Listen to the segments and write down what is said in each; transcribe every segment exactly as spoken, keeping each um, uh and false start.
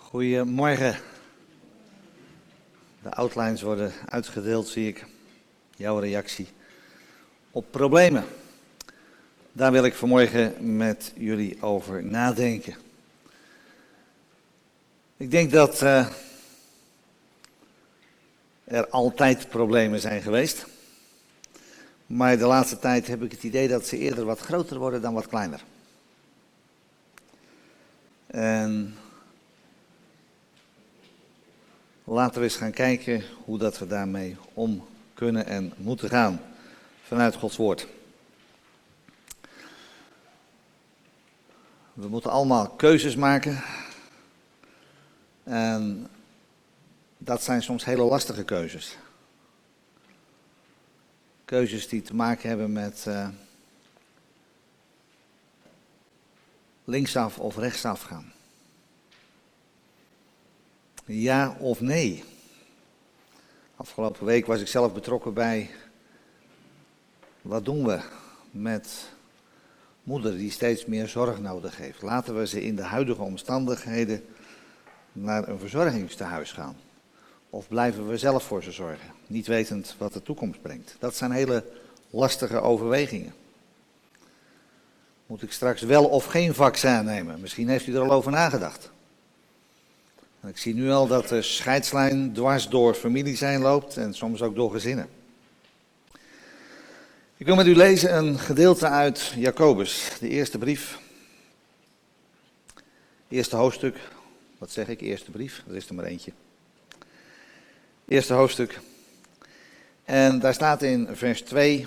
Goedemorgen. De outlines worden uitgedeeld, zie ik. Jouw reactie op problemen. Daar wil ik vanmorgen met jullie over nadenken. Ik denk dat uh, er altijd problemen zijn geweest. Maar de laatste tijd heb ik het idee dat ze eerder wat groter worden dan wat kleiner. En laten we eens gaan kijken hoe dat we daarmee om kunnen en moeten gaan vanuit Gods woord. We moeten allemaal keuzes maken. En dat zijn soms hele lastige keuzes. Keuzes die te maken hebben met uh, linksaf of rechtsaf gaan. Ja of nee. Afgelopen week was ik zelf betrokken bij wat doen we met moeder die steeds meer zorg nodig heeft. Laten we ze in de huidige omstandigheden naar een verzorgingstehuis gaan. Of blijven we zelf voor ze zorgen, niet wetend wat de toekomst brengt. Dat zijn hele lastige overwegingen. Moet ik straks wel of geen vaccin nemen? Misschien heeft u er al over nagedacht. Ik zie nu al dat de scheidslijn dwars door families heen loopt en soms ook door gezinnen. Ik wil met u lezen een gedeelte uit Jacobus, de eerste brief. Eerste hoofdstuk, wat zeg ik, eerste brief, er is er maar eentje. Eerste hoofdstuk. En daar staat in vers twee.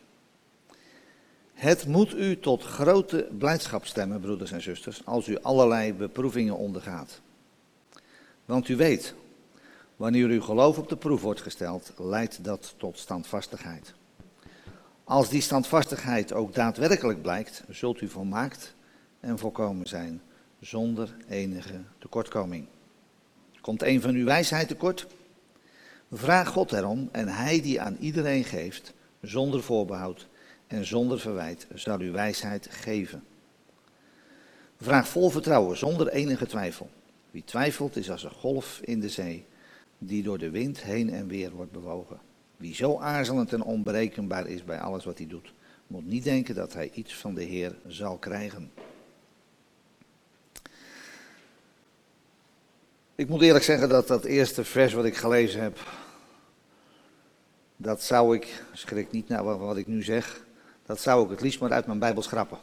Het moet u tot grote blijdschap stemmen, broeders en zusters, als u allerlei beproevingen ondergaat. Want u weet, wanneer uw geloof op de proef wordt gesteld, leidt dat tot standvastigheid. Als die standvastigheid ook daadwerkelijk blijkt, zult u volmaakt en volkomen zijn, zonder enige tekortkoming. Komt een van uw wijsheid tekort? Vraag God erom en hij die aan iedereen geeft, zonder voorbehoud en zonder verwijt, zal u wijsheid geven. Vraag vol vertrouwen, zonder enige twijfel. Wie twijfelt is als een golf in de zee, die door de wind heen en weer wordt bewogen. Wie zo aarzelend en onberekenbaar is bij alles wat hij doet, moet niet denken dat hij iets van de Heer zal krijgen. Ik moet eerlijk zeggen dat dat eerste vers wat ik gelezen heb, dat zou ik, schrik niet naar wat ik nu zeg, dat zou ik het liefst maar uit mijn Bijbel schrappen.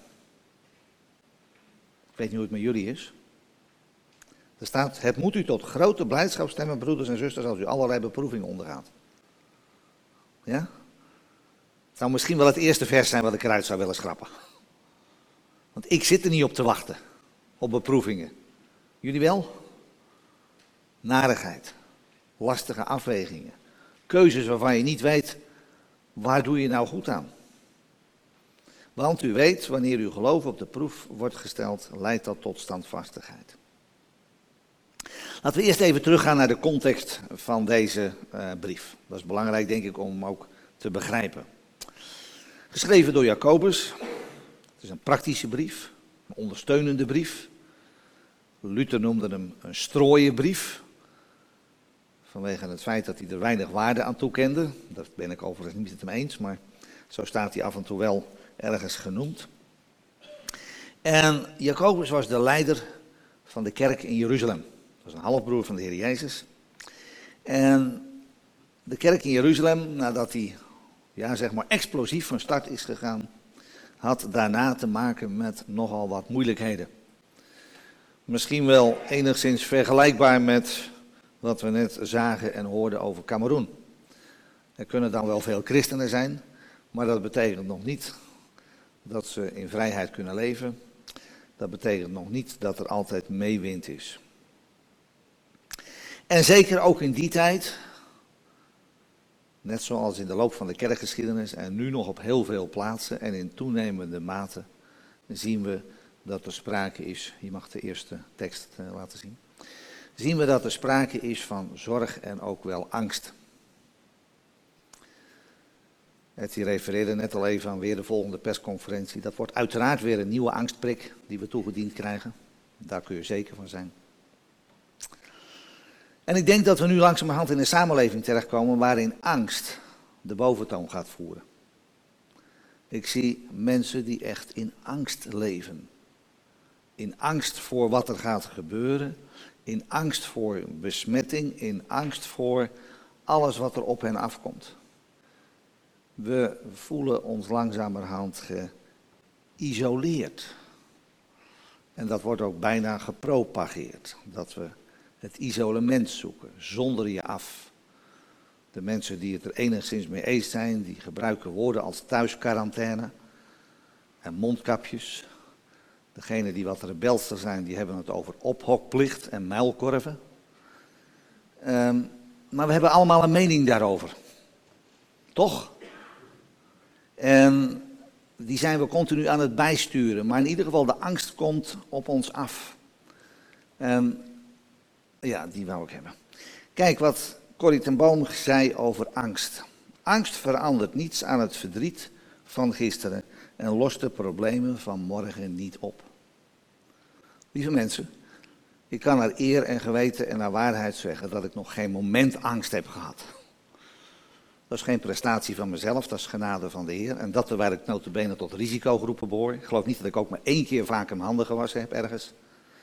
Ik weet niet hoe het met jullie is. Er staat, het moet u tot grote blijdschap stemmen, broeders en zusters, als u allerlei beproevingen ondergaat. Ja? Het zou misschien wel het eerste vers zijn wat ik eruit zou willen schrappen. Want ik zit er niet op te wachten, op beproevingen. Jullie wel? Narigheid, lastige afwegingen, keuzes waarvan je niet weet, waar doe je nou goed aan? Want u weet, wanneer uw geloof op de proef wordt gesteld, leidt dat tot standvastigheid. Laten we eerst even teruggaan naar de context van deze uh, brief. Dat is belangrijk, denk ik, om ook te begrijpen. Geschreven door Jacobus. Het is een praktische brief, een ondersteunende brief. Luther noemde hem een strooienbrief. Vanwege het feit dat hij er weinig waarde aan toekende. Daar ben ik overigens niet met hem eens, maar zo staat hij af en toe wel ergens genoemd. En Jacobus was de leider van de kerk in Jeruzalem. Dat was een halfbroer van de Heer Jezus. En de kerk in Jeruzalem, nadat hij ja, zeg maar explosief van start is gegaan, had daarna te maken met nogal wat moeilijkheden. Misschien wel enigszins vergelijkbaar met wat we net zagen en hoorden over Kameroen. Er kunnen dan wel veel christenen zijn, maar dat betekent nog niet dat ze in vrijheid kunnen leven. Dat betekent nog niet dat er altijd meewind is. En zeker ook in die tijd, net zoals in de loop van de kerkgeschiedenis en nu nog op heel veel plaatsen en in toenemende mate, zien we dat er sprake is, je mag de eerste tekst uh, laten zien, zien we dat er sprake is van zorg en ook wel angst. Etty refereerde net al even aan weer de volgende persconferentie. Dat wordt uiteraard weer een nieuwe angstprik die we toegediend krijgen. Daar kun je zeker van zijn. En ik denk dat we nu langzamerhand in een samenleving terechtkomen waarin angst de boventoon gaat voeren. Ik zie mensen die echt in angst leven. In angst voor wat er gaat gebeuren. In angst voor besmetting. In angst voor alles wat er op hen afkomt. We voelen ons langzamerhand geïsoleerd. En dat wordt ook bijna gepropageerd. Dat we het isolement zoeken, zonder je af. De mensen die het er enigszins mee eens zijn, die gebruiken woorden als thuisquarantaine en mondkapjes. Degenen die wat rebelster zijn, die hebben het over ophokplicht en muilkorven. Um, maar we hebben allemaal een mening daarover. Toch? En die zijn we continu aan het bijsturen. Maar in ieder geval, de angst komt op ons af. En ja, die wou ik hebben. Kijk wat Corrie ten Boom zei over angst. Angst verandert niets aan het verdriet van gisteren en lost de problemen van morgen niet op. Lieve mensen, ik kan naar eer en geweten en naar waarheid zeggen dat ik nog geen moment angst heb gehad. Dat is geen prestatie van mezelf, dat is genade van de Heer. En dat terwijl ik nota bene tot risicogroepen behoor. Ik geloof niet dat ik ook maar één keer vaak mijn handen gewassen heb ergens.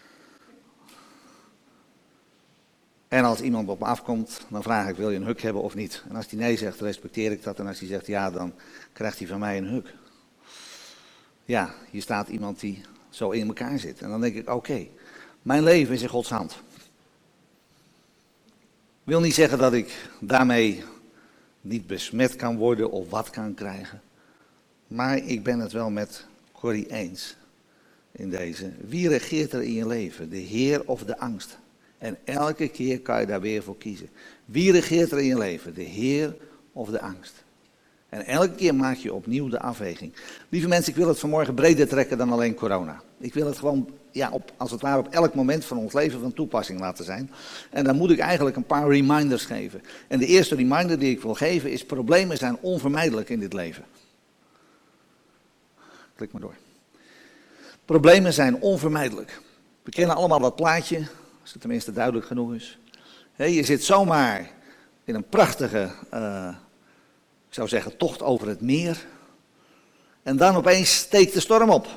En als iemand op me afkomt, dan vraag ik, wil je een huk hebben of niet? En als hij nee zegt, respecteer ik dat. En als hij zegt ja, dan krijgt hij van mij een huk. Ja, hier staat iemand die zo in elkaar zit. En dan denk ik, oké, okay, mijn leven is in Gods hand. Ik wil niet zeggen dat ik daarmee niet besmet kan worden of wat kan krijgen. Maar ik ben het wel met Corrie eens in deze. Wie regeert er in je leven? De Heer of de angst? En elke keer kan je daar weer voor kiezen. Wie regeert er in je leven? De Heer of de angst? En elke keer maak je opnieuw de afweging. Lieve mensen, ik wil het vanmorgen breder trekken dan alleen corona. Ik wil het gewoon, ja, op, als het ware op elk moment van ons leven van toepassing laten zijn. En dan moet ik eigenlijk een paar reminders geven. En de eerste reminder die ik wil geven is: problemen zijn onvermijdelijk in dit leven. Klik maar door. Problemen zijn onvermijdelijk. We kennen allemaal dat plaatje, als het tenminste duidelijk genoeg is. He, je zit zomaar in een prachtige, uh, ik zou zeggen, tocht over het meer. En dan opeens steekt de storm op.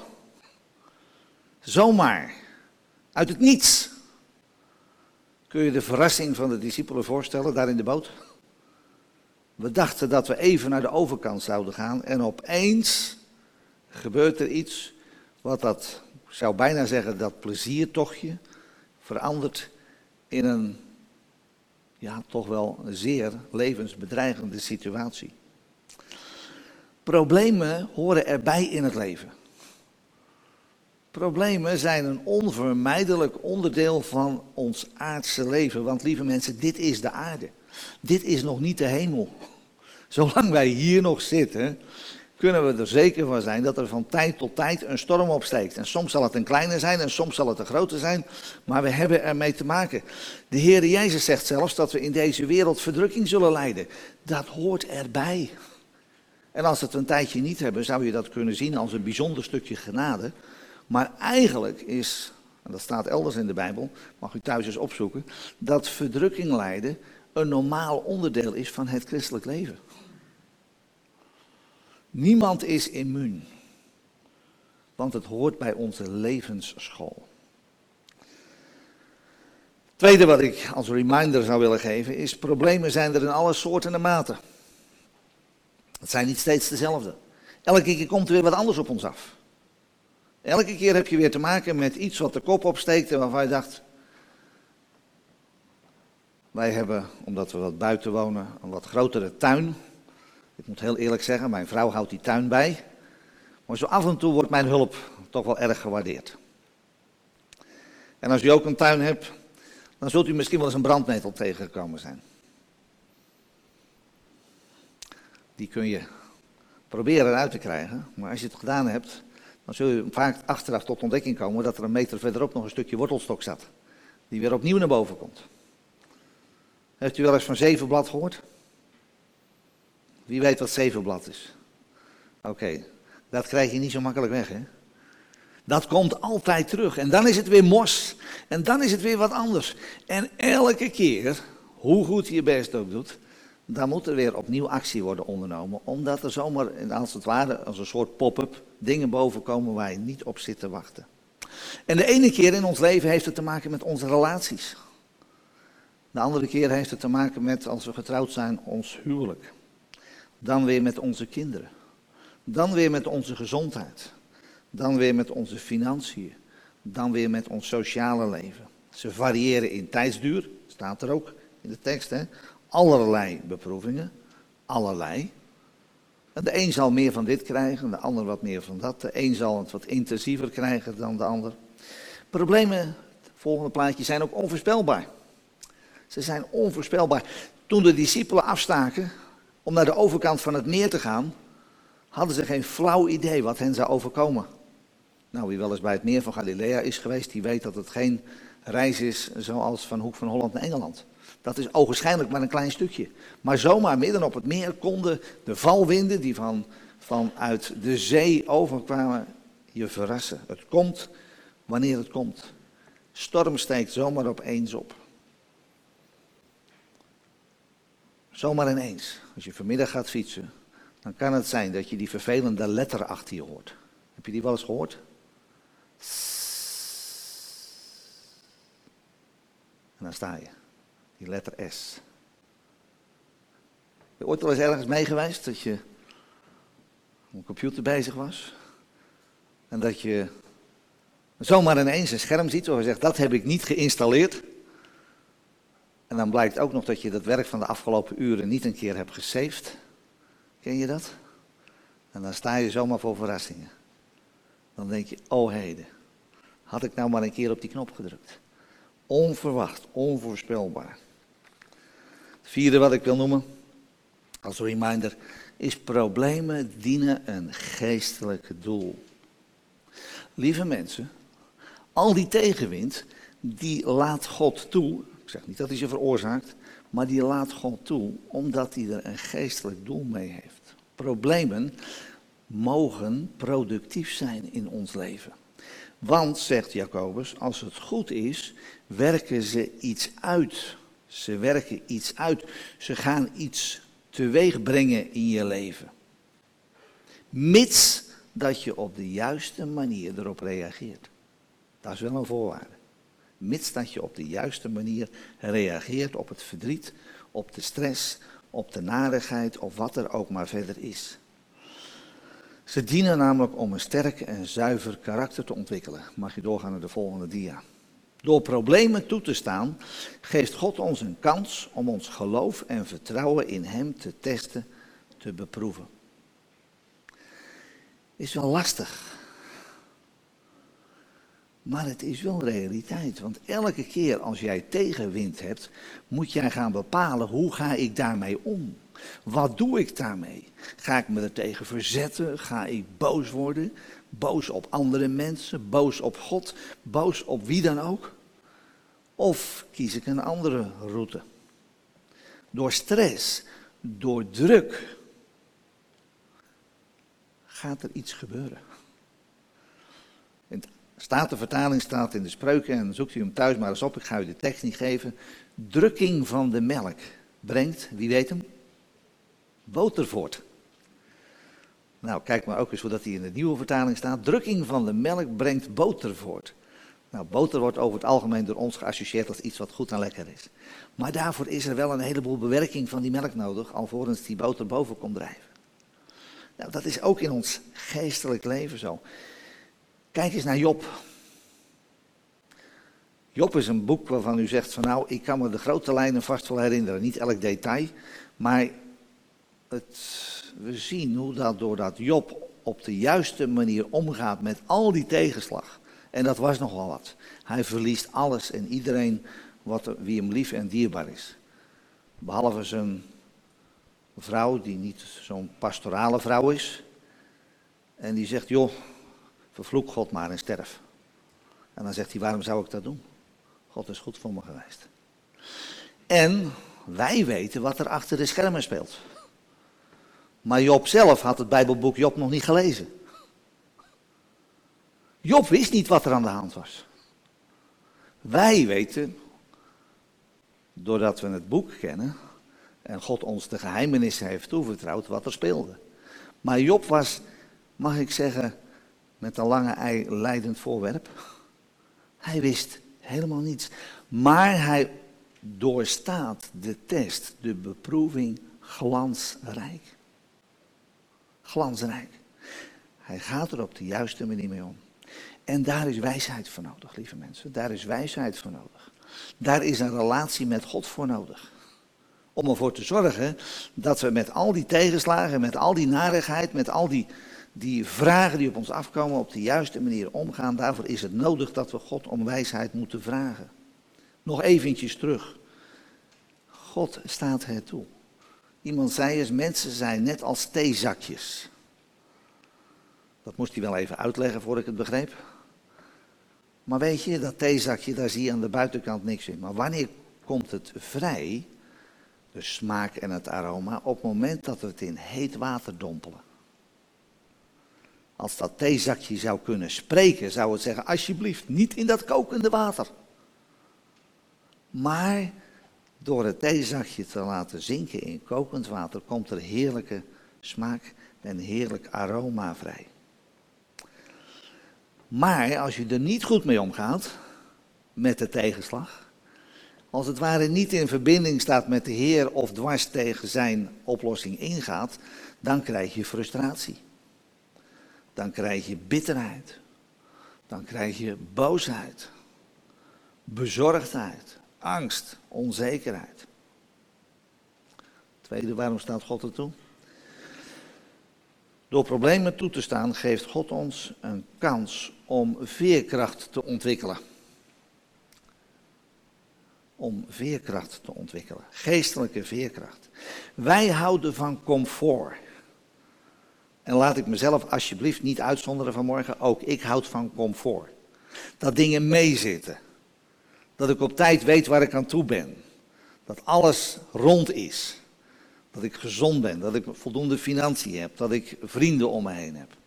Zomaar. Uit het niets. Kun je de verrassing van de discipelen voorstellen, daar in de boot? We dachten dat we even naar de overkant zouden gaan en opeens gebeurt er iets wat dat, ik zou bijna zeggen, dat pleziertochtje verandert in een, ja, toch wel een zeer levensbedreigende situatie. Problemen horen erbij in het leven. Problemen zijn een onvermijdelijk onderdeel van ons aardse leven. Want lieve mensen, dit is de aarde. Dit is nog niet de hemel. Zolang wij hier nog zitten, kunnen we er zeker van zijn dat er van tijd tot tijd een storm opsteekt. En soms zal het een kleine zijn en soms zal het een grote zijn. Maar we hebben ermee te maken. De Heer Jezus zegt zelfs dat we in deze wereld verdrukking zullen lijden. Dat hoort erbij. En als we het een tijdje niet hebben, zou je dat kunnen zien als een bijzonder stukje genade. Maar eigenlijk is, en dat staat elders in de Bijbel, mag u thuis eens opzoeken, dat verdrukking lijden een normaal onderdeel is van het christelijk leven. Niemand is immuun, want het hoort bij onze levensschool. Het tweede wat ik als reminder zou willen geven is: problemen zijn er in alle soorten en maten. Het zijn niet steeds dezelfde. Elke keer komt er weer wat anders op ons af. Elke keer heb je weer te maken met iets wat de kop opsteekt en waarvan je dacht: wij hebben, omdat we wat buiten wonen, een wat grotere tuin. Ik moet heel eerlijk zeggen, mijn vrouw houdt die tuin bij. Maar zo af en toe wordt mijn hulp toch wel erg gewaardeerd. En als u ook een tuin hebt, dan zult u misschien wel eens een brandnetel tegengekomen zijn. Die kun je proberen eruit te krijgen, maar als je het gedaan hebt, dan zul je vaak achteraf tot ontdekking komen dat er een meter verderop nog een stukje wortelstok zat. Die weer opnieuw naar boven komt. Heeft u wel eens van zevenblad gehoord? Wie weet wat zevenblad is? Oké, okay, dat krijg je niet zo makkelijk weg, hè? Dat komt altijd terug. En dan is het weer mos. En dan is het weer wat anders. En elke keer, hoe goed je je best ook doet, dan moet er weer opnieuw actie worden ondernomen. Omdat er zomaar, als het ware, als een soort pop-up, dingen boven komen waar je niet op zit te wachten. En de ene keer in ons leven heeft het te maken met onze relaties. De andere keer heeft het te maken met, als we getrouwd zijn, ons huwelijk. Dan weer met onze kinderen. Dan weer met onze gezondheid. Dan weer met onze financiën. Dan weer met ons sociale leven. Ze variëren in tijdsduur, staat er ook in de tekst, hè. Allerlei beproevingen, allerlei. En de een zal meer van dit krijgen, de ander wat meer van dat. De een zal het wat intensiever krijgen dan de ander. Problemen, het volgende plaatje, zijn ook onvoorspelbaar. Ze zijn onvoorspelbaar. Toen de discipelen afstaken om naar de overkant van het meer te gaan, hadden ze geen flauw idee wat hen zou overkomen. Nou, wie wel eens bij het meer van Galilea is geweest, die weet dat het geen reis is zoals van Hoek van Holland naar Engeland. Dat is ogenschijnlijk maar een klein stukje. Maar zomaar midden op het meer konden de valwinden die van, vanuit de zee overkwamen je verrassen. Het komt wanneer het komt. Storm steekt zomaar opeens op. Zomaar ineens. Als je vanmiddag gaat fietsen, dan kan het zijn dat je die vervelende letter achter je hoort. Heb je die wel eens gehoord? En dan sta je. Die letter S. Ben je ooit wel eens ergens mee geweest dat je op een computer bezig was? En dat je zomaar ineens een scherm ziet waar je zegt, dat heb ik niet geïnstalleerd. En dan blijkt ook nog dat je dat werk van de afgelopen uren niet een keer hebt gesaved. Ken je dat? En dan sta je zomaar voor verrassingen. Dan denk je, oh heden, had ik nou maar een keer op die knop gedrukt. Onverwacht, onvoorspelbaar. Het vierde wat ik wil noemen, als reminder, is problemen dienen een geestelijk doel. Lieve mensen, al die tegenwind, die laat God toe. Ik zeg niet dat hij ze veroorzaakt, maar die laat God toe, omdat hij er een geestelijk doel mee heeft. Problemen mogen productief zijn in ons leven. Want, zegt Jacobus, als het goed is, werken ze iets uit. Ze werken iets uit. Ze gaan iets teweeg brengen in je leven. Mits dat je op de juiste manier erop reageert. Dat is wel een voorwaarde. Mits dat je op de juiste manier reageert op het verdriet, op de stress, op de narigheid of wat er ook maar verder is. Ze dienen namelijk om een sterk en zuiver karakter te ontwikkelen. Mag je doorgaan naar de volgende dia. Door problemen toe te staan, geeft God ons een kans om ons geloof en vertrouwen in Hem te testen, te beproeven. Is wel lastig. Maar het is wel realiteit, want elke keer als jij tegenwind hebt, moet jij gaan bepalen hoe ga ik daarmee om. Wat doe ik daarmee? Ga ik me er tegen verzetten? Ga ik boos worden? Boos op andere mensen? Boos op God? Boos op wie dan ook? Of kies ik een andere route? Door stress, door druk, gaat er iets gebeuren. In de Statenvertaling staat in de Spreuken, en zoekt u hem thuis maar eens op, ik ga u de tekst niet geven. Drukking van de melk brengt, wie weet hem? Boter voort. Nou, kijk maar ook eens hoe dat hier in de nieuwe vertaling staat. Drukking van de melk brengt boter voort. Nou, boter wordt over het algemeen door ons geassocieerd als iets wat goed en lekker is. Maar daarvoor is er wel een heleboel bewerking van die melk nodig, alvorens die boter boven komt drijven. Nou, dat is ook in ons geestelijk leven zo. Kijk eens naar Job. Job is een boek waarvan u zegt van nou, ik kan me de grote lijnen vast wel herinneren. Niet elk detail, maar het, we zien hoe dat doordat Job op de juiste manier omgaat met al die tegenslag. En dat was nogal wat. Hij verliest alles en iedereen wat, wie hem lief en dierbaar is. Behalve zijn vrouw, die niet zo'n pastorale vrouw is. En die zegt, joh, vervloek God maar en sterf. En dan zegt hij, waarom zou ik dat doen? God is goed voor me geweest. En wij weten wat er achter de schermen speelt. Maar Job zelf had het Bijbelboek Job nog niet gelezen. Job wist niet wat er aan de hand was. Wij weten, doordat we het boek kennen en God ons de geheimenissen heeft toevertrouwd, wat er speelde. Maar Job was, mag ik zeggen, met een lange ei leidend voorwerp. Hij wist helemaal niets. Maar hij doorstaat de test, de beproeving glansrijk. Glansrijk. Hij gaat er op de juiste manier mee om. En daar is wijsheid voor nodig, lieve mensen. Daar is wijsheid voor nodig. Daar is een relatie met God voor nodig. Om ervoor te zorgen dat we met al die tegenslagen, met al die narigheid, met al die, die vragen die op ons afkomen, op de juiste manier omgaan. Daarvoor is het nodig dat we God om wijsheid moeten vragen. Nog eventjes terug. God staat het toe. Iemand zei eens, mensen zijn net als theezakjes. Dat moest hij wel even uitleggen voordat ik het begreep. Maar weet je, dat theezakje, daar zie je aan de buitenkant niks in. Maar wanneer komt het vrij, de smaak en het aroma, op het moment dat we het in heet water dompelen? Als dat theezakje zou kunnen spreken, zou het zeggen, alsjeblieft, niet in dat kokende water. Maar door het theezakje te laten zinken in kokend water, komt er heerlijke smaak en heerlijk aroma vrij. Maar als je er niet goed mee omgaat, met de tegenslag, als het ware niet in verbinding staat met de Heer of dwars tegen zijn oplossing ingaat, dan krijg je frustratie. Dan krijg je bitterheid. Dan krijg je boosheid, bezorgdheid, angst, onzekerheid. Tweede, waarom staat God er toe? Door problemen toe te staan geeft God ons een kans om veerkracht te ontwikkelen. Om veerkracht te ontwikkelen. Geestelijke veerkracht. Wij houden van comfort. En laat ik mezelf alsjeblieft niet uitzonderen vanmorgen. Ook ik houd van comfort. Dat dingen meezitten. Dat ik op tijd weet waar ik aan toe ben. Dat alles rond is. Dat ik gezond ben, dat ik voldoende financiën heb, dat ik vrienden om me heen heb.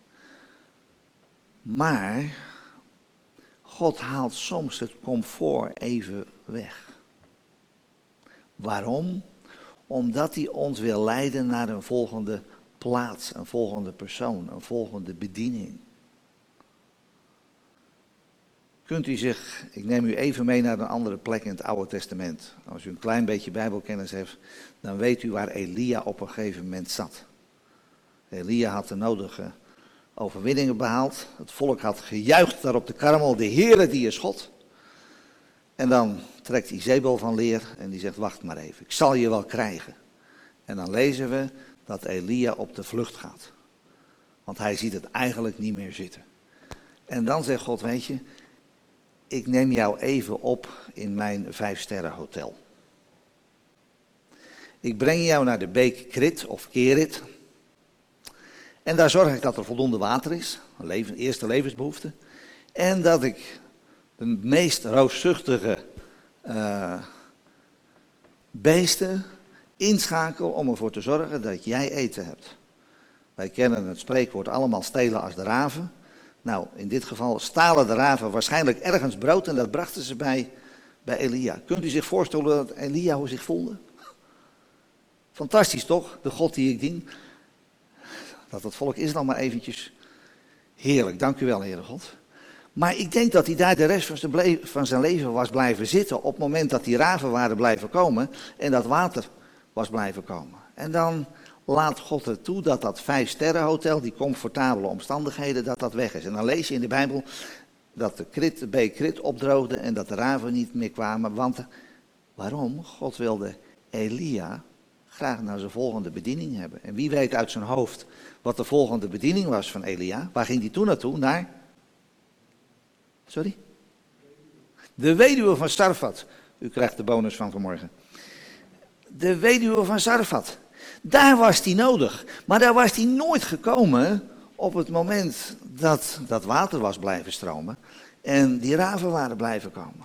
Maar God haalt soms het comfort even weg. Waarom? Omdat hij ons wil leiden naar een volgende plaats, een volgende persoon, een volgende bediening. Kunt u zich, ik neem u even mee naar een andere plek in het Oude Testament. Als u een klein beetje Bijbelkennis heeft, dan weet u waar Elia op een gegeven moment zat. Elia had de nodige overwinningen behaald. Het volk had gejuicht daar op de Karmel, de Heere die is God. En dan trekt Izebel van leer en die zegt, wacht maar even, ik zal je wel krijgen. En dan lezen we dat Elia op de vlucht gaat. Want hij ziet het eigenlijk niet meer zitten. En dan zegt God, weet je, ik neem jou even op in mijn vijfsterrenhotel. Ik breng jou naar de beek Krit of Kerit. En daar zorg ik dat er voldoende water is, een leven, eerste levensbehoefte. En dat ik de meest roofzuchtige uh, beesten inschakel om ervoor te zorgen dat jij eten hebt. Wij kennen het spreekwoord allemaal stelen als de raven. Nou, in dit geval stalen de raven waarschijnlijk ergens brood en dat brachten ze bij, bij Elia. Kunt u zich voorstellen dat Elia hoe zich voelde? Fantastisch toch, de God die ik dien. Dat het volk Israël maar eventjes heerlijk, dank u wel Heere God. Maar ik denk dat hij daar de rest van zijn, ble- van zijn leven was blijven zitten op het moment dat die raven waren blijven komen en dat water was blijven komen. En dan laat God het toe dat dat vijfsterrenhotel, die comfortabele omstandigheden, dat dat weg is. En dan lees je in de Bijbel dat de, krit, de beek Krit opdroogde en dat de raven niet meer kwamen. Want waarom? God wilde Elia graag naar zijn volgende bediening hebben. En wie weet uit zijn hoofd wat de volgende bediening was van Elia? Waar ging hij toen naartoe? Naar? Sorry? De weduwe van Sarfat. U krijgt de bonus van vanmorgen. De weduwe van Sarfat. Daar was hij nodig. Maar daar was hij nooit gekomen op het moment dat dat water was blijven stromen en die raven waren blijven komen.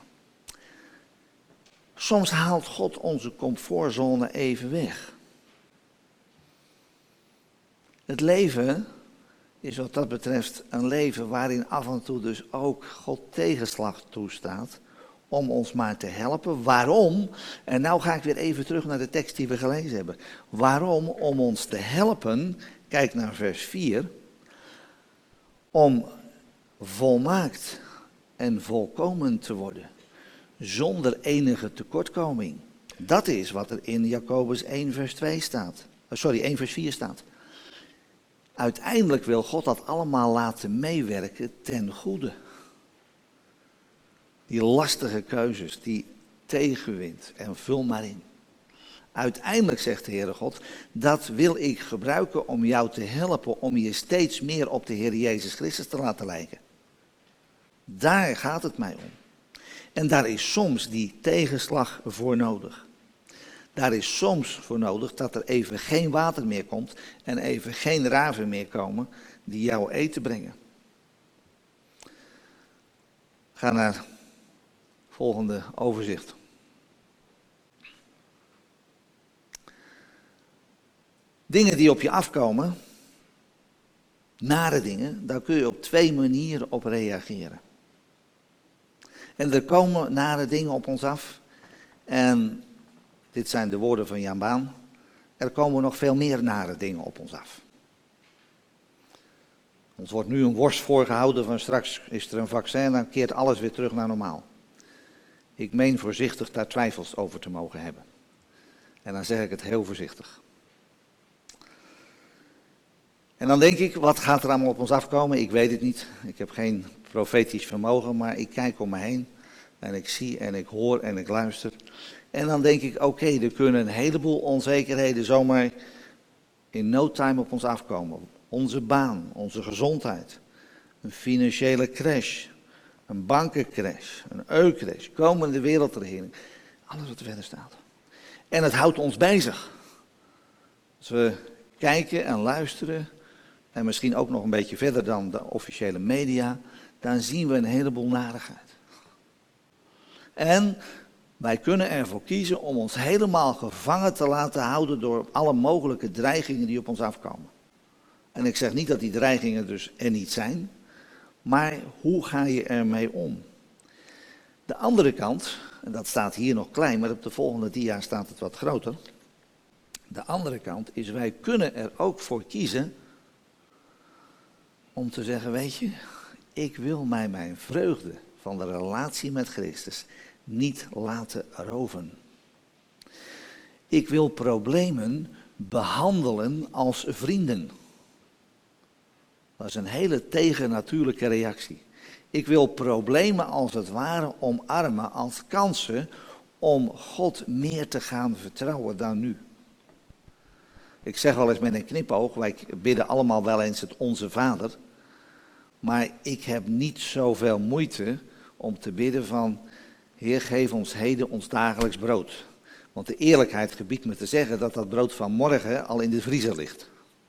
Soms haalt God onze comfortzone even weg. Het leven is wat dat betreft een leven waarin af en toe dus ook God tegenslag toestaat om ons maar te helpen. Waarom? En nou ga ik weer even terug naar de tekst die we gelezen hebben. Waarom? Om ons te helpen, kijk naar vers vier, om volmaakt en volkomen te worden, zonder enige tekortkoming. Dat is wat er in Jacobus één vers twee staat. Sorry, één vers vier staat. Uiteindelijk wil God dat allemaal laten meewerken ten goede. Die lastige keuzes, die tegenwind, en vul maar in. Uiteindelijk zegt de Heere God, dat wil ik gebruiken om jou te helpen, om je steeds meer op de Heer Jezus Christus te laten lijken. Daar gaat het mij om. En daar is soms die tegenslag voor nodig. Daar is soms voor nodig dat er even geen water meer komt en even geen raven meer komen die jou eten brengen. Ga naar het volgende overzicht. Dingen die op je afkomen, nare dingen, daar kun je op twee manieren op reageren. En er komen nare dingen op ons af. En dit zijn de woorden van Jan Baan. Er komen nog veel meer nare dingen op ons af. Ons wordt nu een worst voorgehouden van straks is er een vaccin en dan keert alles weer terug naar normaal. Ik meen voorzichtig daar twijfels over te mogen hebben. En dan zeg ik het heel voorzichtig. En dan denk ik, wat gaat er allemaal op ons afkomen? Ik weet het niet. Ik heb geen profetisch vermogen, maar ik kijk om me heen. En ik zie en ik hoor en ik luister. En dan denk ik, oké, okay, er kunnen een heleboel onzekerheden zomaar in no time op ons afkomen. Onze baan, onze gezondheid, een financiële crash, een bankencrash, een eu-crash, komende wereldregering. Alles wat er verder staat. En het houdt ons bezig. Als we kijken en luisteren, en misschien ook nog een beetje verder dan de officiële media, dan zien we een heleboel narigheid. En wij kunnen ervoor kiezen om ons helemaal gevangen te laten houden door alle mogelijke dreigingen die op ons afkomen. En ik zeg niet dat die dreigingen dus er niet zijn, maar hoe ga je ermee om? De andere kant, en dat staat hier nog klein, maar op de volgende dia staat het wat groter. De andere kant is, wij kunnen er ook voor kiezen om te zeggen, weet je, ik wil mij mijn vreugde van de relatie met Christus niet laten roven. Ik wil problemen behandelen als vrienden. Dat is een hele tegennatuurlijke reactie. Ik wil problemen als het ware omarmen als kansen om God meer te gaan vertrouwen dan nu. Ik zeg wel eens met een knipoog, wij bidden allemaal wel eens het Onze Vader. Maar ik heb niet zoveel moeite om te bidden van, Heer, geef ons heden ons dagelijks brood. Want de eerlijkheid gebiedt me te zeggen dat dat brood van morgen al in de vriezer ligt.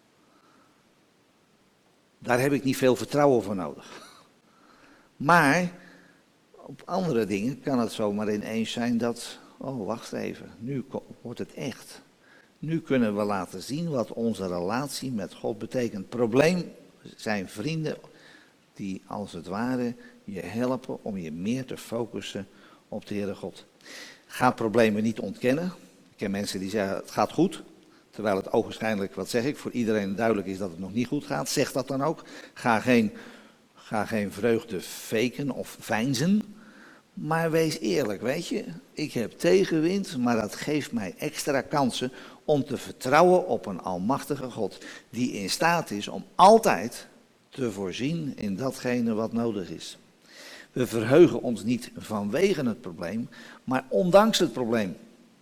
Daar heb ik niet veel vertrouwen voor nodig. Maar op andere dingen kan het zomaar ineens zijn dat, oh wacht even, nu wordt het echt. Nu kunnen we laten zien wat onze relatie met God betekent. Het probleem zijn vrienden die als het ware je helpen om je meer te focussen op de Heere God. Ga problemen niet ontkennen. Ik ken mensen die zeggen het gaat goed. Terwijl het ogenschijnlijk, wat zeg ik, voor iedereen duidelijk is dat het nog niet goed gaat. Zeg dat dan ook. Ga geen, ga geen vreugde faken of veinzen. Maar wees eerlijk, weet je. Ik heb tegenwind, maar dat geeft mij extra kansen om te vertrouwen op een almachtige God. Die in staat is om altijd te voorzien in datgene wat nodig is. We verheugen ons niet vanwege het probleem, maar ondanks het probleem.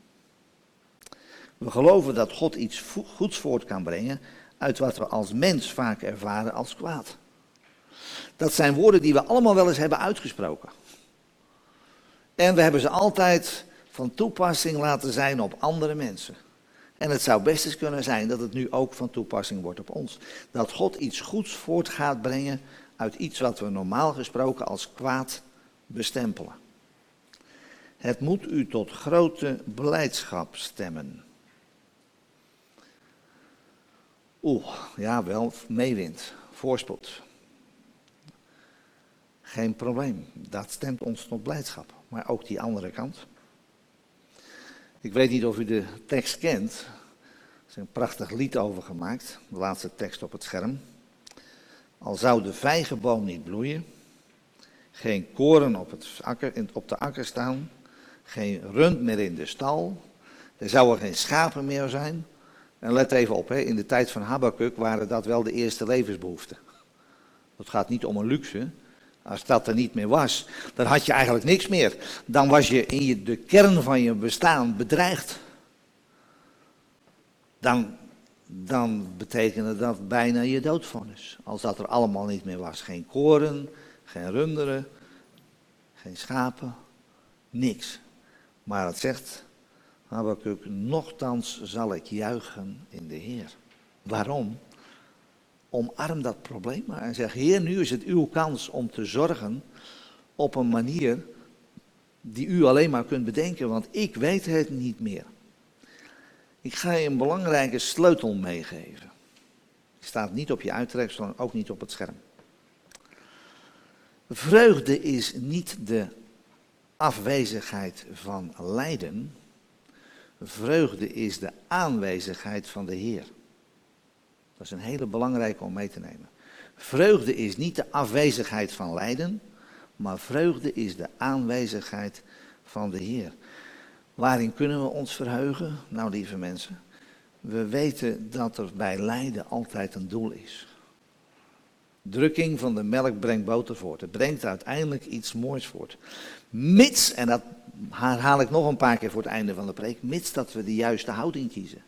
We geloven dat God iets goeds voort kan brengen uit wat we als mens vaak ervaren als kwaad. Dat zijn woorden die we allemaal wel eens hebben uitgesproken. En we hebben ze altijd van toepassing laten zijn op andere mensen. En het zou best eens kunnen zijn dat het nu ook van toepassing wordt op ons. Dat God iets goeds voort gaat brengen uit iets wat we normaal gesproken als kwaad bestempelen. Het moet u tot grote blijdschap stemmen. Oeh, ja wel, meewind. voorspoed. Geen probleem, dat stemt ons tot blijdschap. Maar ook die andere kant. Ik weet niet of u de tekst kent. Er is een prachtig lied over gemaakt. De laatste tekst op het scherm. Al zou de vijgenboom niet bloeien. Geen koren op, het akker, op de akker staan. Geen rund meer in de stal. Er zouden geen schapen meer zijn. En let even op, hè, in de tijd van Habakuk waren dat wel de eerste levensbehoeften. Het gaat niet om een luxe. Als dat er niet meer was, dan had je eigenlijk niks meer. Dan was je in je, de kern van je bestaan bedreigd. Dan, dan betekende dat bijna je doodvonnis. Als dat er allemaal niet meer was. Geen koren, geen runderen, geen schapen, niks. Maar het zegt Habakuk, nochtans zal ik juichen in de Heer. Waarom? Omarm dat probleem maar en zeg, Heer, nu is het uw kans om te zorgen op een manier die u alleen maar kunt bedenken, want ik weet het niet meer. Ik ga je een belangrijke sleutel meegeven. Die staat niet op je uittreksel en ook niet op het scherm. Vreugde is niet de afwezigheid van lijden. Vreugde is de aanwezigheid van de Heer. Dat is een hele belangrijke om mee te nemen. Vreugde is niet de afwezigheid van lijden, maar vreugde is de aanwezigheid van de Heer. Waarin kunnen we ons verheugen? Nou, lieve mensen, we weten dat er bij lijden altijd een doel is. Drukking van de melk brengt boter voort. Het brengt uiteindelijk iets moois voort. Mits, en dat herhaal ik nog een paar keer voor het einde van de preek, mits dat we de juiste houding kiezen.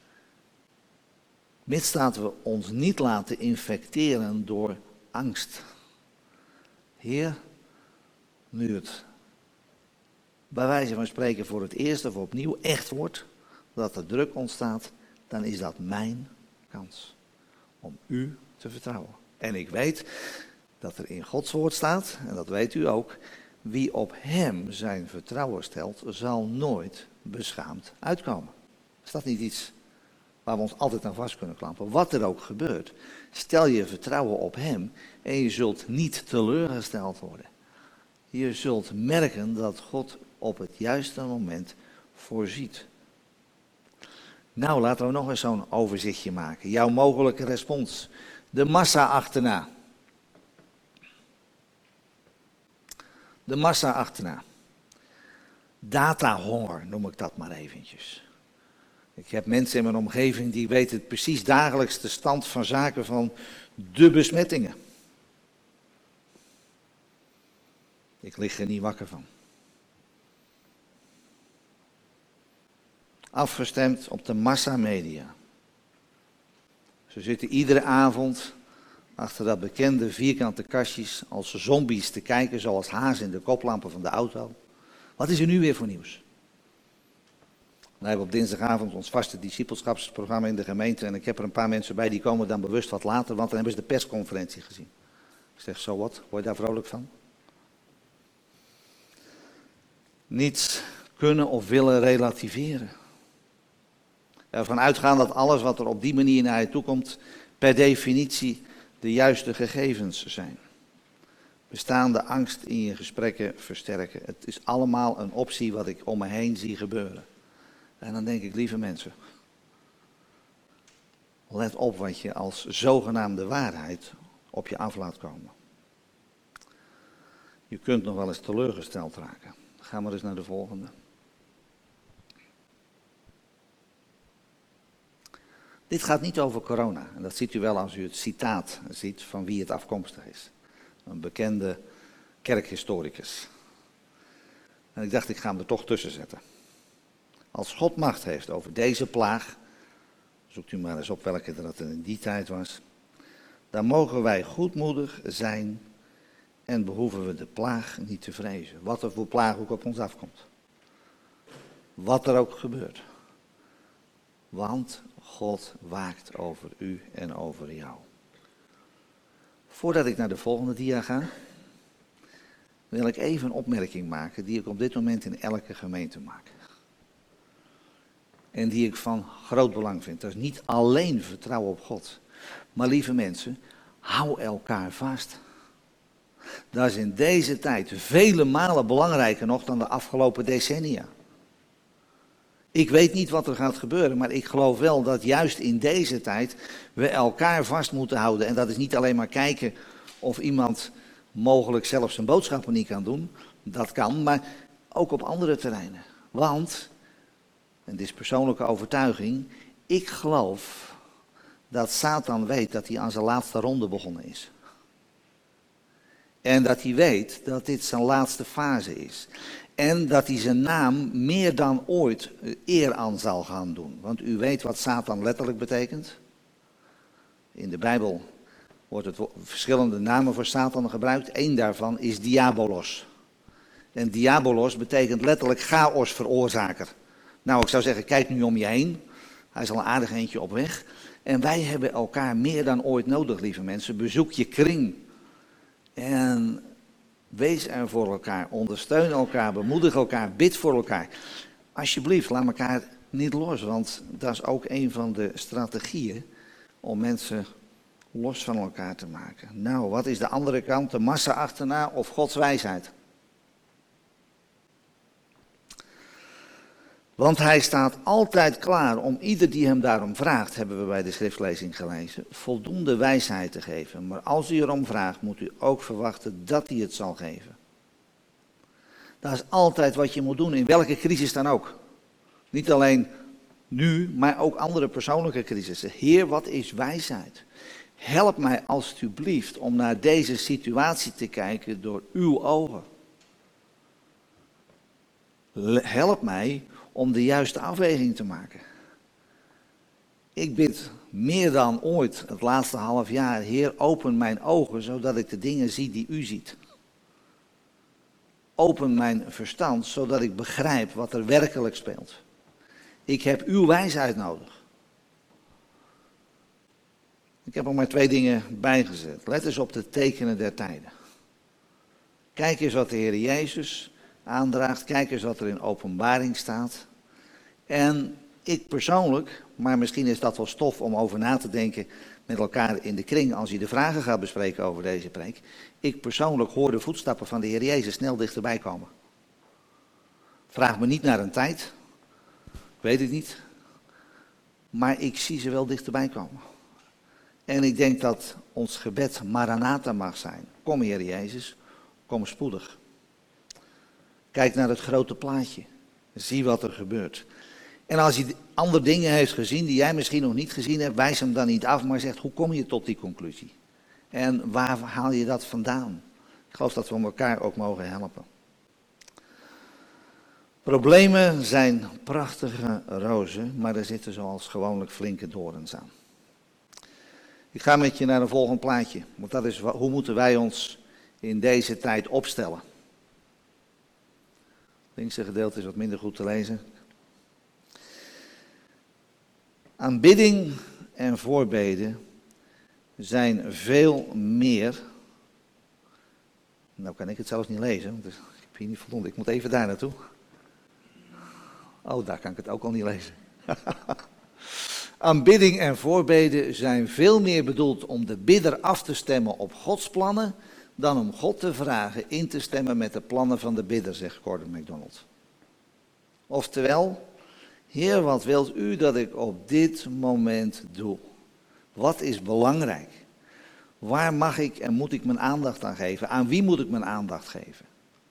Mits dat we ons niet laten infecteren door angst. Heer, nu het bij wijze van spreken voor het eerst of opnieuw echt wordt, dat er druk ontstaat, dan is dat mijn kans om u te vertrouwen. En ik weet dat er in Gods woord staat, en dat weet u ook, wie op hem zijn vertrouwen stelt, zal nooit beschaamd uitkomen. Is dat niet iets waar we ons altijd aan vast kunnen klampen? Wat er ook gebeurt, stel je vertrouwen op hem en je zult niet teleurgesteld worden. Je zult merken dat God op het juiste moment voorziet. Nou, laten we nog eens zo'n overzichtje maken. Jouw mogelijke respons. De massa achterna. De massa achterna. Datahonger noem ik dat maar eventjes. Ik heb mensen in mijn omgeving die weten precies dagelijks de stand van zaken van de besmettingen. Ik lig er niet wakker van. Afgestemd op de massamedia. Ze zitten iedere avond achter dat bekende vierkante kastjes als zombies te kijken, zoals hazen in de koplampen van de auto. Wat is er nu weer voor nieuws? Wij hebben op dinsdagavond ons vaste discipelschapsprogramma in de gemeente en ik heb er een paar mensen bij die komen dan bewust wat later, want dan hebben ze de persconferentie gezien. Ik zeg, zo wat, word je daar vrolijk van? Niets kunnen of willen relativeren. Ervan uitgaan dat alles wat er op die manier naar je toe komt, per definitie de juiste gegevens zijn. Bestaande angst in je gesprekken versterken. Het is allemaal een optie wat ik om me heen zie gebeuren. En dan denk ik, lieve mensen, let op wat je als zogenaamde waarheid op je af laat komen. Je kunt nog wel eens teleurgesteld raken. Ga maar eens naar de volgende. Dit gaat niet over corona. En dat ziet u wel als u het citaat ziet van wie het afkomstig is. Een bekende kerkhistoricus. En ik dacht, ik ga hem er toch tussen zetten. Als God macht heeft over deze plaag, zoekt u maar eens op welke dat in die tijd was, dan mogen wij goedmoedig zijn en behoeven we de plaag niet te vrezen. Wat er voor plaag ook op ons afkomt. Wat er ook gebeurt. Want God waakt over u en over jou. Voordat ik naar de volgende dia ga, wil ik even een opmerking maken die ik op dit moment in elke gemeente maak. En die ik van groot belang vind. Dat is niet alleen vertrouwen op God. Maar lieve mensen, hou elkaar vast. Dat is in deze tijd vele malen belangrijker nog dan de afgelopen decennia. Ik weet niet wat er gaat gebeuren, maar ik geloof wel dat juist in deze tijd we elkaar vast moeten houden. En dat is niet alleen maar kijken of iemand mogelijk zelf zijn boodschappen niet kan doen. Dat kan, maar ook op andere terreinen. Want, en dit is persoonlijke overtuiging, ik geloof dat Satan weet dat hij aan zijn laatste ronde begonnen is. En dat hij weet dat dit zijn laatste fase is. En dat hij zijn naam meer dan ooit eer aan zal gaan doen. Want u weet wat Satan letterlijk betekent. In de Bijbel wordt het verschillende namen voor Satan gebruikt. Eén daarvan is diabolos. En diabolos betekent letterlijk chaosveroorzaker. Nou, ik zou zeggen, kijk nu om je heen. Hij is al een aardig eentje op weg. En wij hebben elkaar meer dan ooit nodig, lieve mensen. Bezoek je kring. En wees er voor elkaar. Ondersteun elkaar. Bemoedig elkaar. Bid voor elkaar. Alsjeblieft, laat elkaar niet los. Want dat is ook een van de strategieën om mensen los van elkaar te maken. Nou, wat is de andere kant? De massa achterna of Gods wijsheid? Want hij staat altijd klaar om ieder die hem daarom vraagt, hebben we bij de schriftlezing gelezen, voldoende wijsheid te geven. Maar als u erom vraagt, moet u ook verwachten dat hij het zal geven. Dat is altijd wat je moet doen, in welke crisis dan ook. Niet alleen nu, maar ook andere persoonlijke crisissen. Heer, wat is wijsheid? Help mij alstublieft om naar deze situatie te kijken door uw ogen. Help mij om de juiste afweging te maken. Ik bid meer dan ooit het laatste half jaar, Heer, open mijn ogen, zodat ik de dingen zie die u ziet. Open mijn verstand, zodat ik begrijp wat er werkelijk speelt. Ik heb uw wijsheid nodig. Ik heb er maar twee dingen bijgezet. Let eens op de tekenen der tijden. Kijk eens wat de Heer Jezus aandraagt. Kijk eens wat er in Openbaring staat. En ik persoonlijk, maar misschien is dat wel stof om over na te denken met elkaar in de kring als je de vragen gaat bespreken over deze preek. Ik persoonlijk hoor de voetstappen van de Heer Jezus snel dichterbij komen. Vraag me niet naar een tijd. Ik weet het niet. Maar ik zie ze wel dichterbij komen. En ik denk dat ons gebed Maranatha mag zijn. Kom Heer Jezus, kom spoedig. Kijk naar het grote plaatje. Zie wat er gebeurt. En als hij andere dingen heeft gezien die jij misschien nog niet gezien hebt, wijs hem dan niet af, maar zegt, hoe kom je tot die conclusie? En waar haal je dat vandaan? Ik geloof dat we elkaar ook mogen helpen. Problemen zijn prachtige rozen, maar er zitten zoals gewoonlijk flinke dorens aan. Ik ga met je naar een volgend plaatje, want dat is hoe moeten wij ons in deze tijd opstellen. Het linkse gedeelte is wat minder goed te lezen. Aanbidding en voorbeden zijn veel meer. Nou kan ik het zelfs niet lezen, want ik heb hier niet voldoende. Ik moet even daar naartoe. Oh, daar kan ik het ook al niet lezen. Aanbidding en voorbeden zijn veel meer bedoeld om de bidder af te stemmen op Gods plannen, dan om God te vragen in te stemmen met de plannen van de bidder, zegt Gordon MacDonald. Oftewel, Heer, wat wilt u dat ik op dit moment doe? Wat is belangrijk? Waar mag ik en moet ik mijn aandacht aan geven? Aan wie moet ik mijn aandacht geven?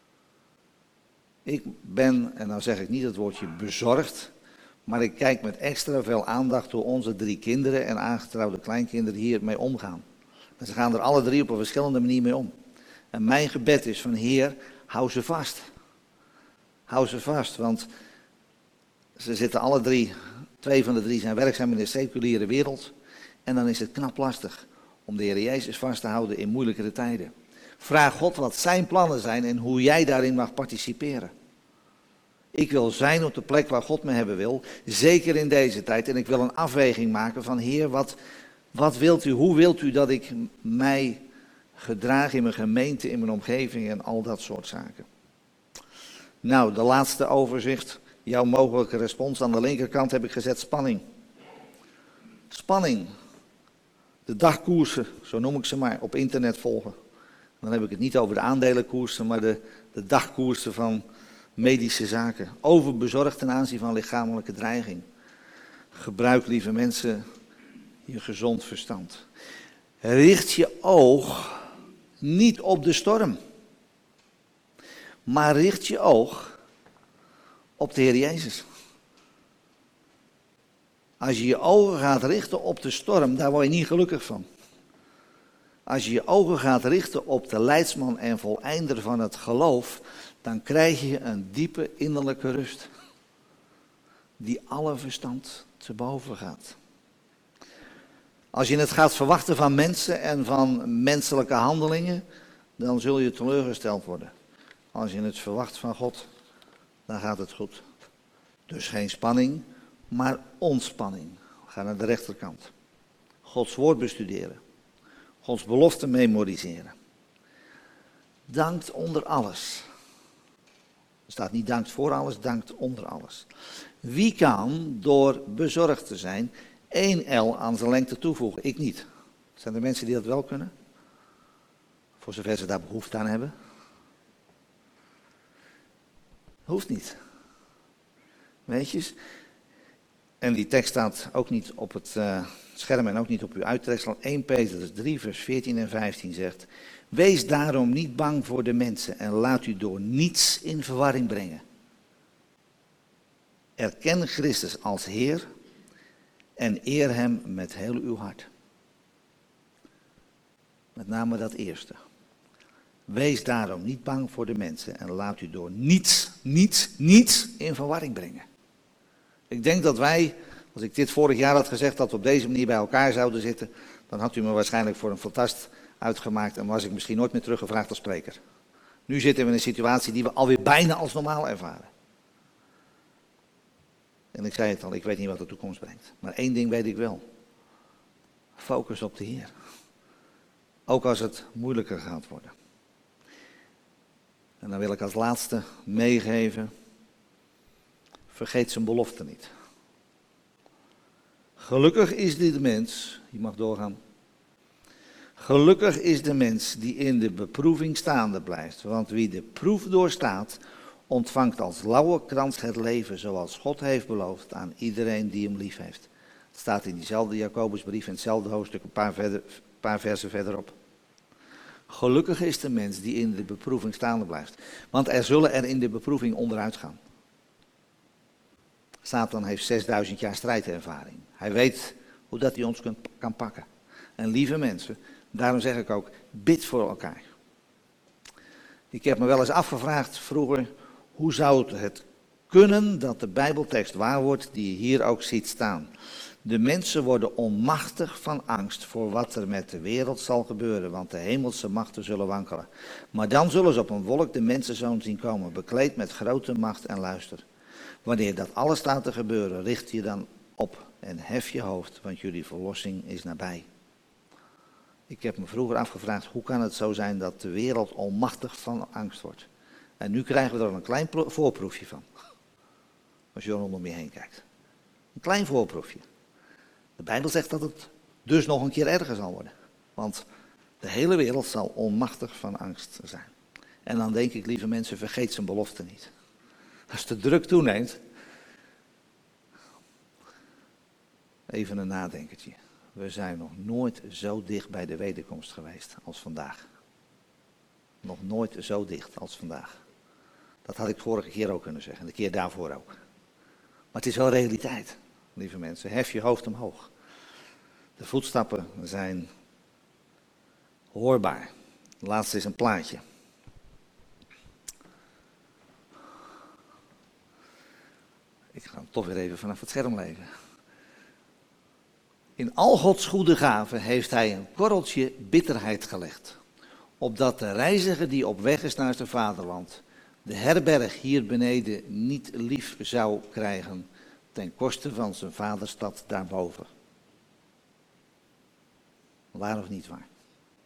Ik ben, en nou zeg ik niet het woordje bezorgd, maar ik kijk met extra veel aandacht hoe onze drie kinderen en aangetrouwde kleinkinderen hiermee omgaan. En ze gaan er alle drie op een verschillende manier mee om. En mijn gebed is van Heer, hou ze vast. Hou ze vast, want ze zitten alle drie, twee van de drie zijn werkzaam in de seculiere wereld. En dan is het knap lastig om de Heer Jezus vast te houden in moeilijkere tijden. Vraag God wat zijn plannen zijn en hoe jij daarin mag participeren. Ik wil zijn op de plek waar God me hebben wil, zeker in deze tijd. En ik wil een afweging maken van Heer, wat, wat wilt u, hoe wilt u dat ik mij gedraag in mijn gemeente, in mijn omgeving en al dat soort zaken. Nou, de laatste overzicht. Jouw mogelijke respons aan de linkerkant heb ik gezet spanning. Spanning. de dagkoersen, zo noem ik ze maar, op internet volgen. Dan heb ik het niet over de aandelenkoersen, maar de, de dagkoersen van medische zaken. Overbezorgd ten aanzien van lichamelijke dreiging. Gebruik, lieve mensen, je gezond verstand. Richt je oog niet op de storm, maar richt je oog op de Heer Jezus. Als je je ogen gaat richten op de storm, daar word je niet gelukkig van. Als je je ogen gaat richten op de leidsman en voleinder van het geloof, dan krijg je een diepe innerlijke rust, die alle verstand te boven gaat. Als je het gaat verwachten van mensen en van menselijke handelingen, dan zul je teleurgesteld worden. Als je het verwacht van God, dan gaat het goed. Dus geen spanning, maar ontspanning. Ga naar de rechterkant. Gods woord bestuderen. Gods belofte memoriseren. Dankt onder alles. Er staat niet dankt voor alles, dankt onder alles. Wie kan door bezorgd te zijn één el aan zijn lengte toevoegen? Ik niet. Zijn er mensen die dat wel kunnen? Voor zover ze daar behoefte aan hebben. Hoeft niet. Weet je? En die tekst staat ook niet op het uh, scherm en ook niet op uw uittreksel. eerste Petrus drie vers veertien en vijftien zegt: wees daarom niet bang voor de mensen en laat u door niets in verwarring brengen. Erken Christus als Heer en eer hem met heel uw hart. Met name dat eerste. Wees daarom niet bang voor de mensen en laat u door niets, niets, niets in verwarring brengen. Ik denk dat wij, als ik dit vorig jaar had gezegd dat we op deze manier bij elkaar zouden zitten, dan had u me waarschijnlijk voor een fantast uitgemaakt en was ik misschien nooit meer teruggevraagd als spreker. Nu zitten we in een situatie die we alweer bijna als normaal ervaren. En ik zei het al, ik weet niet wat de toekomst brengt. Maar één ding weet ik wel. Focus op de Heer. Ook als het moeilijker gaat worden. En dan wil ik als laatste meegeven, vergeet zijn belofte niet. Gelukkig is de mens, je mag doorgaan. Gelukkig is de mens die in de beproeving staande blijft. Want wie de proef doorstaat, ontvangt als lauwe krans het leven zoals God heeft beloofd aan iedereen die hem lief heeft. Het staat in diezelfde Jacobusbrief in hetzelfde hoofdstuk een paar, verder, paar versen verderop. Gelukkig is de mens die in de beproeving staande blijft. Want er zullen er in de beproeving onderuit gaan. Satan heeft zesduizend jaar strijdervaring. Hij weet hoe dat hij ons kan pakken. En lieve mensen, daarom zeg ik ook, bid voor elkaar. Ik heb me wel eens afgevraagd vroeger, hoe zou het kunnen dat de Bijbeltekst waar wordt die je hier ook ziet staan. De mensen worden onmachtig van angst voor wat er met de wereld zal gebeuren, want de hemelse machten zullen wankelen. Maar dan zullen ze op een wolk de mensenzoon zien komen, bekleed met grote macht en luister. Wanneer dat alles staat te gebeuren, richt je dan op en hef je hoofd, want jullie verlossing is nabij. Ik heb me vroeger afgevraagd, hoe kan het zo zijn dat de wereld onmachtig van angst wordt? En nu krijgen we er een klein voorproefje van. Als je rondom je heen kijkt. Een klein voorproefje. De Bijbel zegt dat het dus nog een keer erger zal worden. Want de hele wereld zal onmachtig van angst zijn. En dan denk ik, lieve mensen, vergeet zijn belofte niet. Als de druk toeneemt. Even een nadenkertje. We zijn nog nooit zo dicht bij de wederkomst geweest als vandaag. Nog nooit zo dicht als vandaag. Dat had ik vorige keer ook kunnen zeggen, de keer daarvoor ook. Maar het is wel realiteit, lieve mensen. Hef je hoofd omhoog. De voetstappen zijn hoorbaar. Het laatste is een plaatje. Ik ga hem toch weer even vanaf het scherm leggen. In al Gods goede gaven heeft hij een korreltje bitterheid gelegd. Opdat de reiziger die op weg is naar zijn vaderland de herberg hier beneden niet lief zou krijgen ten koste van zijn vaderstad daarboven. Waar of niet waar?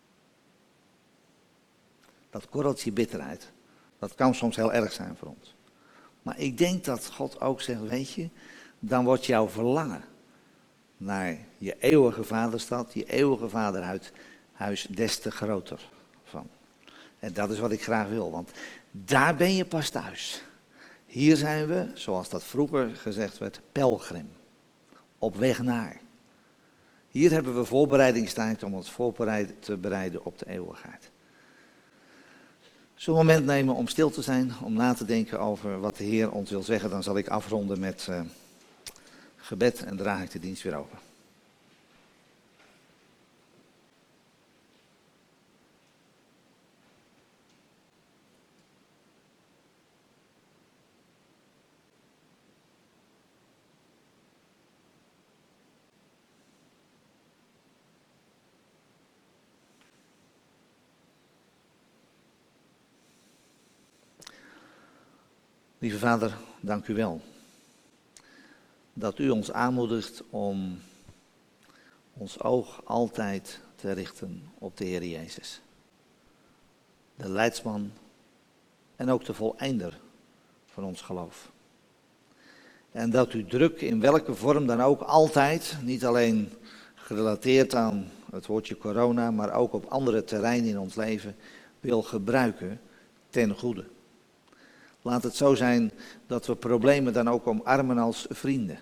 Dat korreltje bitterheid, dat kan soms heel erg zijn voor ons. Maar ik denk dat God ook zegt, weet je, dan wordt jouw verlangen naar je eeuwige vaderstad, je eeuwige vaderhuis, des te groter van. En dat is wat ik graag wil, want daar ben je pas thuis. Hier zijn we, zoals dat vroeger gezegd werd, pelgrim. Op weg naar. Hier hebben we voorbereidingstijd om ons voorbereid te bereiden op de eeuwigheid. Zullen we een moment nemen om stil te zijn, om na te denken over wat de Heer ons wil zeggen. Dan zal ik afronden met uh, gebed en draag ik de dienst weer over. Lieve Vader, dank u wel dat u ons aanmoedigt om ons oog altijd te richten op de Heer Jezus. De leidsman en ook de voleinder van ons geloof. En dat u druk in welke vorm dan ook altijd, niet alleen gerelateerd aan het woordje corona, maar ook op andere terreinen in ons leven, wil gebruiken ten goede. Laat het zo zijn dat we problemen dan ook omarmen als vrienden.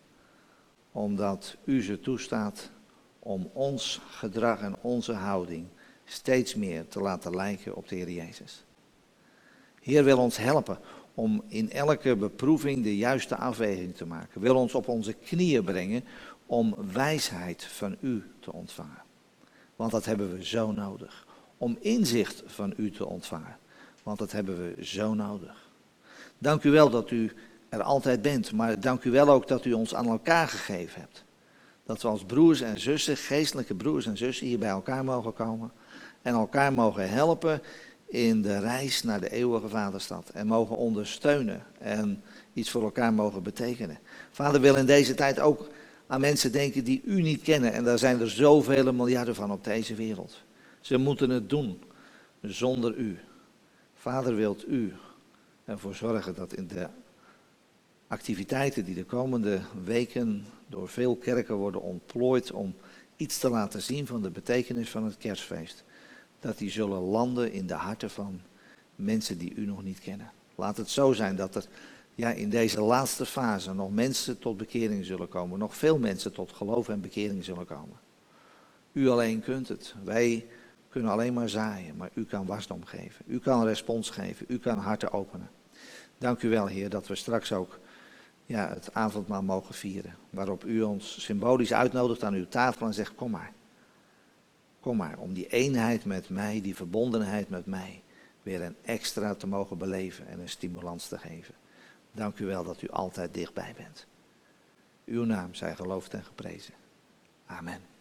Omdat u ze toestaat om ons gedrag en onze houding steeds meer te laten lijken op de Heer Jezus. Heer wil ons helpen om in elke beproeving de juiste afweging te maken. Wil ons op onze knieën brengen om wijsheid van u te ontvangen. Want dat hebben we zo nodig. Om inzicht van u te ontvangen. Want dat hebben we zo nodig. Dank u wel dat u er altijd bent, maar dank u wel ook dat u ons aan elkaar gegeven hebt. Dat we als broers en zussen, geestelijke broers en zussen, hier bij elkaar mogen komen en elkaar mogen helpen in de reis naar de eeuwige vaderstad. En mogen ondersteunen en iets voor elkaar mogen betekenen. Vader wil in deze tijd ook aan mensen denken die u niet kennen. En daar zijn er zoveel miljarden van op deze wereld. Ze moeten het doen zonder u. Vader, wilt u ervoor zorgen dat in de activiteiten die de komende weken door veel kerken worden ontplooid om iets te laten zien van de betekenis van het kerstfeest. Dat die zullen landen in de harten van mensen die u nog niet kennen. Laat het zo zijn dat er ja, in deze laatste fase nog mensen tot bekering zullen komen. Nog veel mensen tot geloof en bekering zullen komen. U alleen kunt het. Wij kunnen alleen maar zaaien, maar u kan wasdom geven. U kan respons geven. U kan harten openen. Dank u wel, Heer, dat we straks ook ja, het avondmaal mogen vieren. Waarop u ons symbolisch uitnodigt aan uw tafel en zegt, kom maar. Kom maar, om die eenheid met mij, die verbondenheid met mij, weer een extra te mogen beleven en een stimulans te geven. Dank u wel dat u altijd dichtbij bent. Uw naam zij geloofd en geprezen. Amen.